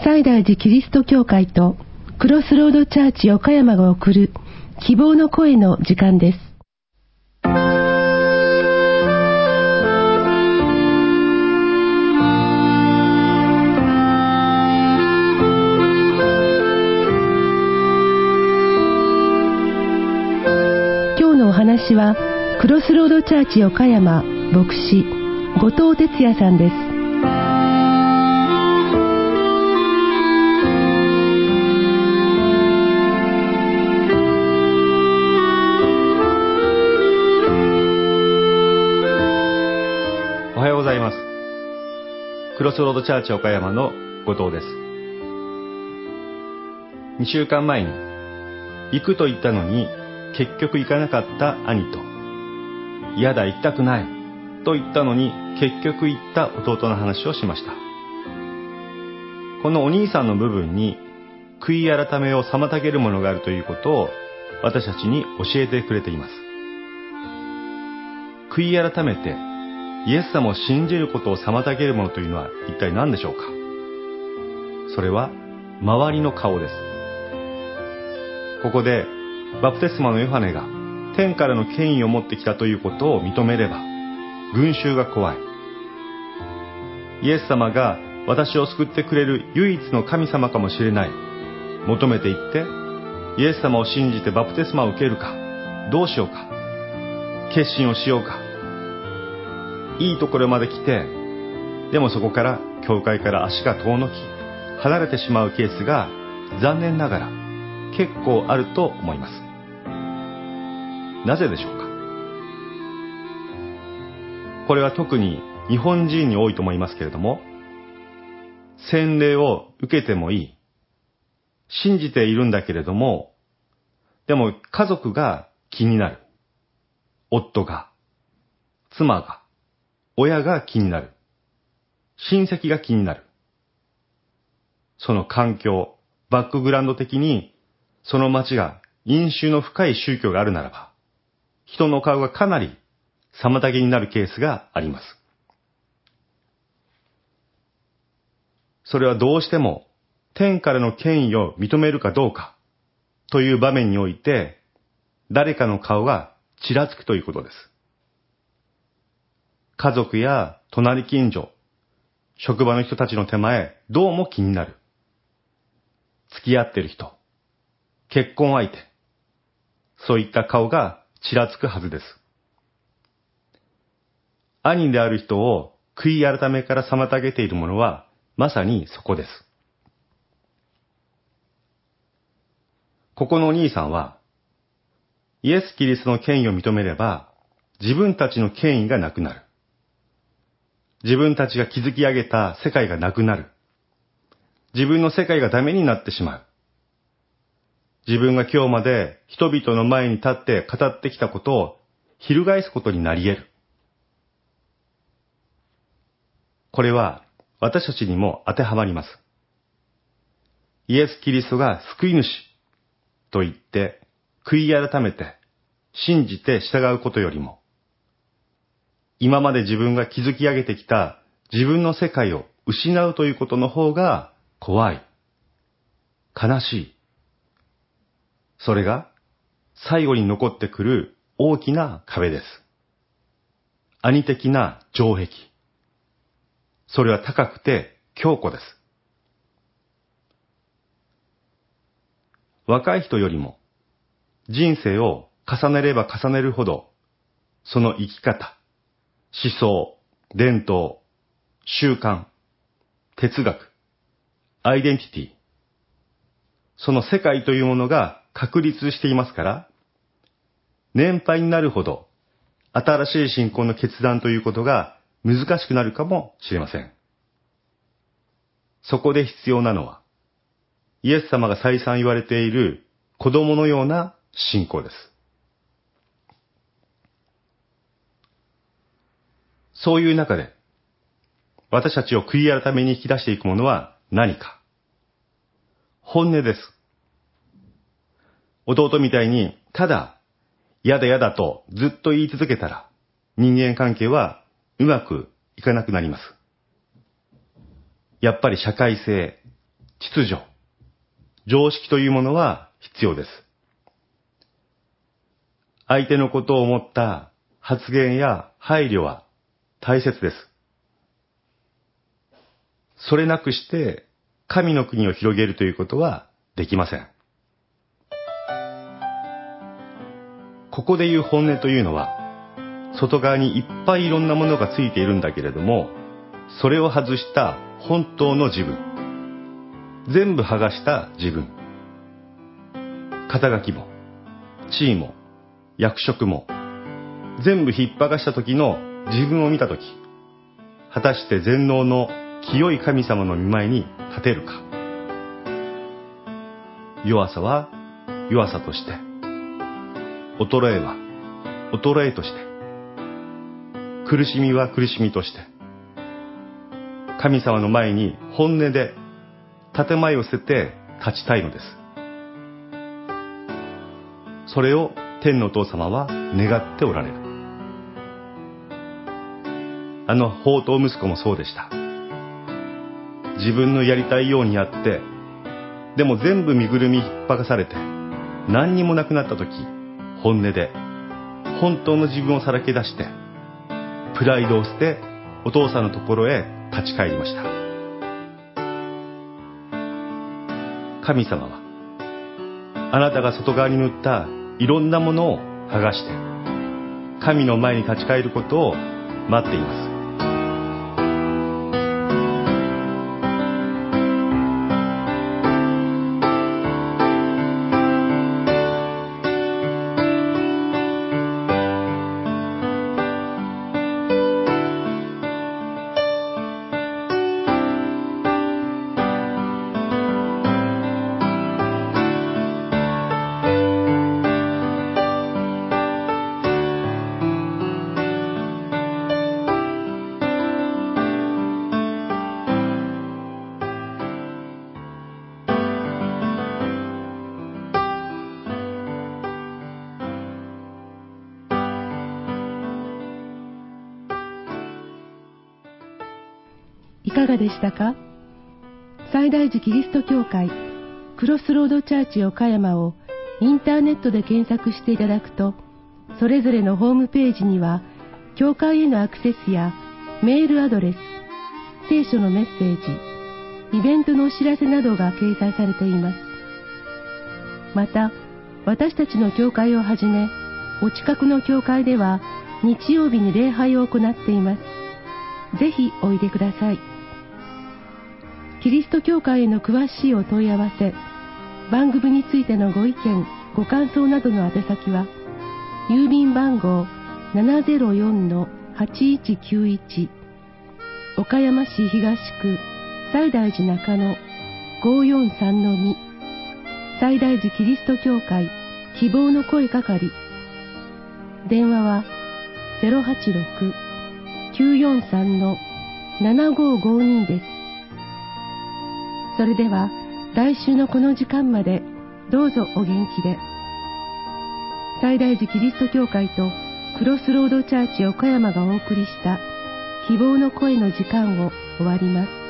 西大寺キリスト教会とクロスロードチャーチ岡山が送る希望の声の時間です。今日のお話はクロスロードチャーチ岡山牧師後藤哲也さんです。 おはようございます。クロスロードチャーチ岡山の後藤です。2週間前に行くと言ったのに結局行かなかった兄と、嫌だ行きたくないと言ったのに結局行った弟の話をしました。このお兄さんの部分に悔い改めを妨げるものがあるということを私たちに教えてくれています。悔い改めてイエス様を信じることを妨げるものというのは一体何でしょうか。それは周りの顔です。ここでバプテスマのヨハネが天からの権威を持ってきたということを認めれば群衆が怖い。イエス様が私を救ってくれる唯一の神様かもしれない。求めていってイエス様を信じてバプテスマを受けるか、どうしようか、決心をしようか。いいところまで来て、でもそこから教会から足が遠のき離れてしまうケースが残念ながら結構あると思います。なぜでしょうか。これは特に日本人に多いと思いますけれども、洗礼を受けてもいい、信じているんだけれども、でも家族が気になる、夫が、妻が、親が気になる、親戚が気になる。その環境、バックグラウンド的にその町が因習の深い宗教があるならば、人の顔がかなり妨げになるケースがあります。それはどうしても天からの権威を認めるかどうかという場面において、誰かの顔がちらつくということです。家族や隣近所、職場の人たちの手前、どうも気になる。付き合ってる人、結婚相手、そういった顔がちらつくはずです。兄である人を悔い改めから妨げているものはまさにそこです。ここのお兄さんはイエス・キリストの権威を認めれば自分たちの権威がなくなる。自分たちが築き上げた世界がなくなる。自分の世界がダメになってしまう。自分が今日まで人々の前に立って語ってきたことを翻すことになり得る。これは私たちにも当てはまります。イエス・キリストが救い主と言って悔い改めて信じて従うことよりも、今まで自分が築き上げてきた自分の世界を失うということの方が怖い、悲しい。それが最後に残ってくる大きな壁です。兄的な城壁。それは高くて強固です。若い人よりも人生を重ねれば重ねるほど、その生き方、思想、伝統、習慣、哲学、アイデンティティ、その世界というものが確立していますから、年配になるほど新しい信仰の決断ということが難しくなるかもしれません。そこで必要なのは、イエス様が再三言われている子供のような信仰です。そういう中で、私たちを悔い改めに引き出していくものは何か。本音です。弟みたいに、ただ、やだやだとずっと言い続けたら、人間関係はうまくいかなくなります。やっぱり社会性、 秩序、常識というものは必要です。相手のことを思った発言や配慮は大切です。それなくして神の国を広げるということはできません。ここで言う本音というのは、外側にいっぱいいろんなものがついているんだけれども、それを外した本当の自分、全部剥がした自分、肩書きも地位も役職も全部引っ剥がした時の自分を見た時、果たして全能の清い神様の御前に立てるか。弱さは弱さとして、衰えは衰えとして、苦しみは苦しみとして、神様の前に本音で建前を捨てて立ちたいのです。それを天のお父様は願っておられる。あの放蕩息子もそうでした。自分のやりたいようにやって、でも全部身ぐるみ引っ剥がされて何にもなくなった時、本音で本当の自分をさらけ出して、プライドを捨てお父さんのところへ立ち返りました。神様はあなたが外側に塗ったいろんなものを剥がして神の前に立ち返ることを待っています。 いかがでしたか？西大寺キリスト教会クロスロードチャーチ岡山をインターネットで検索していただくと、それぞれのホームページには教会へのアクセスやメールアドレス、聖書のメッセージ、イベントのお知らせなどが掲載されています。また、私たちの教会をはじめ、お近くの教会では日曜日に礼拝を行っています。ぜひおいでください。キリスト教会への詳しいお問い合わせ、番組についてのご意見、ご感想などの宛先は、郵便番号 704-8191 岡山市東区西大寺中野 543-2 西大寺キリスト教会希望の声係。電話は 086-943-7552 です。それでは来週のこの時間までどうぞお元気で。西大寺キリスト教会とクロスロードチャーチ岡山がお送りした希望の声の時間を終わります。